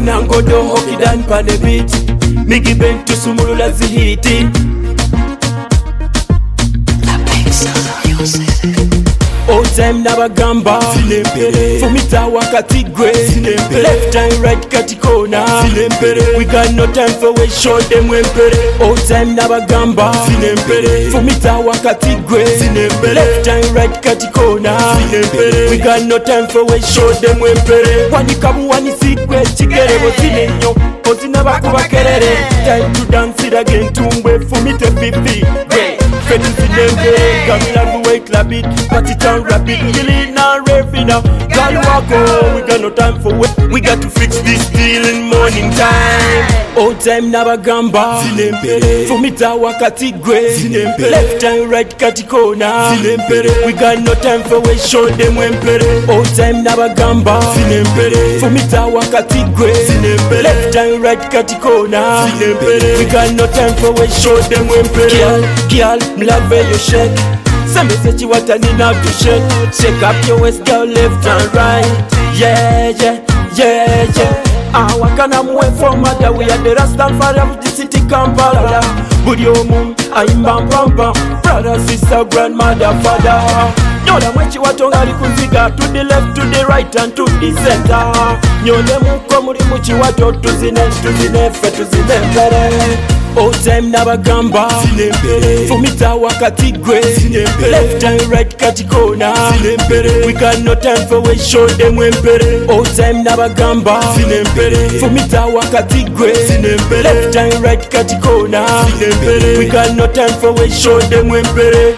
wanangodo hokidan pa the beat Migi bent to sumulula zihiti All time nabagamba Fumita wakati gwe Left and right katikona We got no time for we show them wempere All time nabagamba Fumita wakati gwe Left and right katikona We got no time for we show them wempere Wanikabu wanisikwe chigerebo zinenyo Ozina bakubakerere Time to dance it again Tumbwe fumite pipi Fedi zinembere Gamila buwe club it Party town rapid Really not raving now Girl walk on We got no time for it We got to fix this deal in morning time All time nabagamba Fumita wakati gwe Left and right katikona We got no time for we show them wempere All time nabagamba Fumita wakati gwe Left and right katikona We got no time for we show them wempere Girl, mlave your shake Some say you want and enough to shake Shake up your waist girl left and right Yeah, yeah, yeah, yeah Wakana muwe for mother We are the Rastafari of the city Kampala Budi omu, aimbambamba Brother, sister, grandmother, father Nyola mwechi watonga likuziga To the left, to the right and to the center Nyole muko muri muchi wato Tuzine fe, tuzine mbere All time nabagamba Fumita wakati gwe Left and right katikona We got no time for we show them wempere All time nabagamba Fumita wakati gwe Left and right katikona We got no time for we show them wempere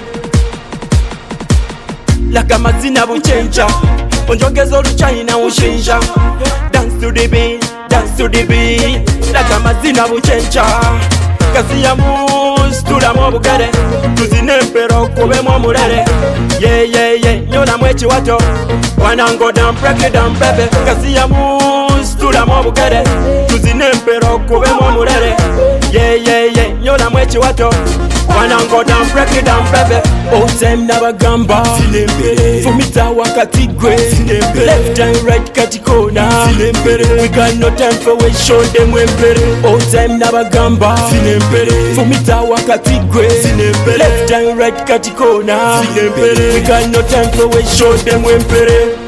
Laka mazina buchencha Onjogeza oluchayina ushinja Dance to the beat, dance to the beat Laka mazina buchencha Kasi ya mus, tulamu obugere Tuzine mpero kubemu omulere Yeah, yeah, yeah, nyola mwechi wato Wanango down, break it down, baby Kasi ya mus, tulamu obugere Tuzine mpero kubemu omulere Yeah, yeah, yeah, nyola mwechi wato Wanango down, break it down, baby All time nabagamba Fumita wakati gwe Left and right katikona We got no time for we show them wempere All time nabagamba Fumita wakati gwe Left and right katikona We got no time for we show them wempere